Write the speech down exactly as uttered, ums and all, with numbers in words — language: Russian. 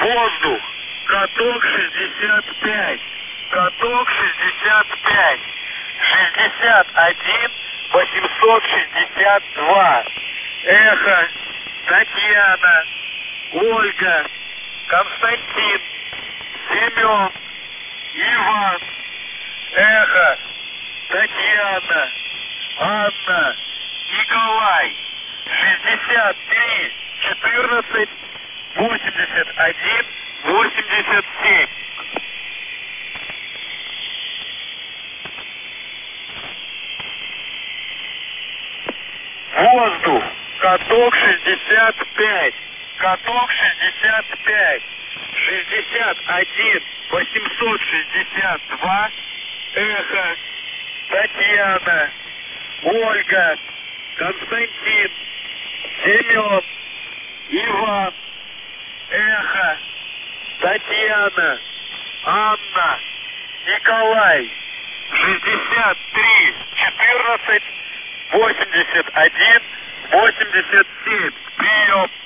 Воздух. Каток шестьдесят пять. Каток шестьдесят пять. шестьдесят один восемьсот шестьдесят два. Эхо. Татьяна. Ольга. Константин. Семен. Иван. Эхо. Татьяна. Анна. Николай. шестьдесят три четырнадцать восемьдесят один восемьдесят семь. Воздух. Каток шестьдесят пять. Каток шестьдесят пять. шестьдесят один восемьсот шестьдесят два. Эхо. Татьяна. Ольга. Константин. Семен. Иван. Эхо. Татьяна. Анна. Николай. шестьдесят три четырнадцать восемьдесят один восемьдесят семь. Прием.